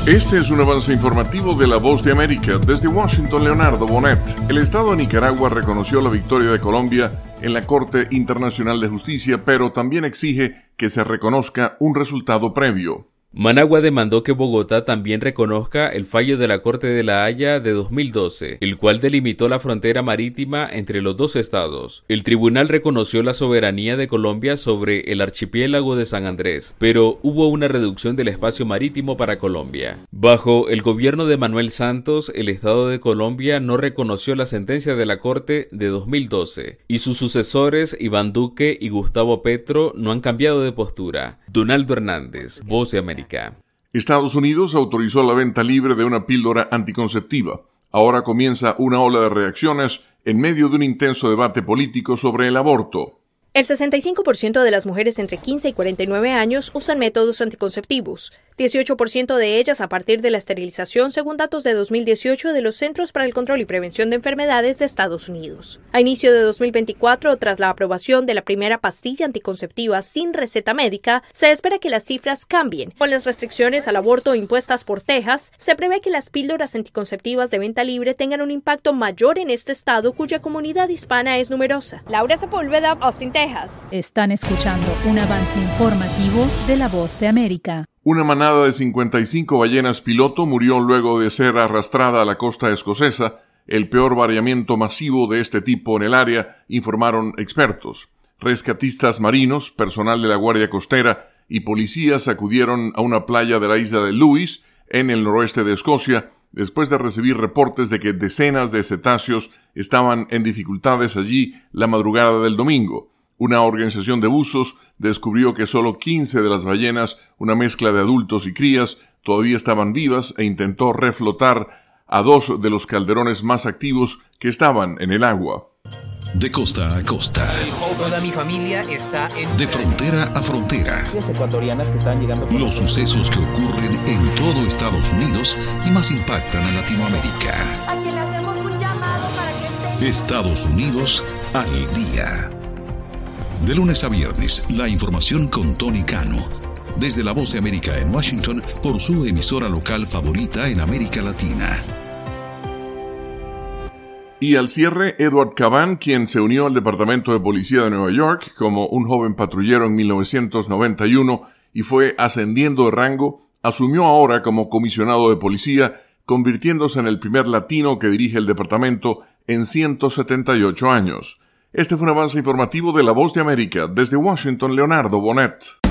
Este es un avance informativo de La Voz de América. Desde Washington, Leonardo Bonet. El Estado de Nicaragua reconoció la victoria de Colombia en la Corte Internacional de Justicia, pero también exige que se reconozca un resultado previo. Managua demandó que Bogotá también reconozca el fallo de la Corte de La Haya de 2012, el cual delimitó la frontera marítima entre los dos estados. El tribunal reconoció la soberanía de Colombia sobre el archipiélago de San Andrés, pero hubo una reducción del espacio marítimo para Colombia. Bajo el gobierno de Manuel Santos, el Estado de Colombia no reconoció la sentencia de la Corte de 2012, y sus sucesores, Iván Duque y Gustavo Petro, no han cambiado de postura. Donaldo Hernández, Voz de América. Estados Unidos autorizó la venta libre de una píldora anticonceptiva. Ahora comienza una ola de reacciones en medio de un intenso debate político sobre el aborto. El 65% de las mujeres entre 15 y 49 años usan métodos anticonceptivos, 18% de ellas a partir de la esterilización, según datos de 2018 de los Centros para el Control y Prevención de Enfermedades de Estados Unidos. A inicio de 2024, tras la aprobación de la primera pastilla anticonceptiva sin receta médica, se espera que las cifras cambien. Con las restricciones al aborto impuestas por Texas, se prevé que las píldoras anticonceptivas de venta libre tengan un impacto mayor en este estado cuya comunidad hispana es numerosa. Laura Sepúlveda, Austin, Texas. Están escuchando un avance informativo de La Voz de América. Una manada de 55 ballenas piloto murió luego de ser arrastrada a la costa escocesa, el peor variamiento masivo de este tipo en el área, informaron expertos. Rescatistas marinos, personal de la Guardia Costera y policías acudieron a una playa de la isla de Lewis, en el noroeste de Escocia, después de recibir reportes de que decenas de cetáceos estaban en dificultades allí la madrugada del domingo. Una organización de buzos descubrió que solo 15 de las ballenas, una mezcla de adultos y crías, todavía estaban vivas e intentó reflotar a 2 de los calderones más activos que estaban en el agua. De costa a costa. Toda mi familia está en... De frontera a frontera. Ecuatorianas que están llegando... Los sucesos que ocurren en todo Estados Unidos y más impactan a Latinoamérica. A quien le hacemos un llamado para que esté... Estados Unidos al día. De lunes a viernes, la información con Tony Cano. Desde La Voz de América en Washington, por su emisora local favorita en América Latina. Y al cierre, Edward Caban, quien se unió al Departamento de Policía de Nueva York como un joven patrullero en 1991 y fue ascendiendo de rango, asumió ahora como comisionado de policía, convirtiéndose en el primer latino que dirige el departamento en 178 años. Este fue un avance informativo de La Voz de América. Desde Washington, Leonardo Bonet.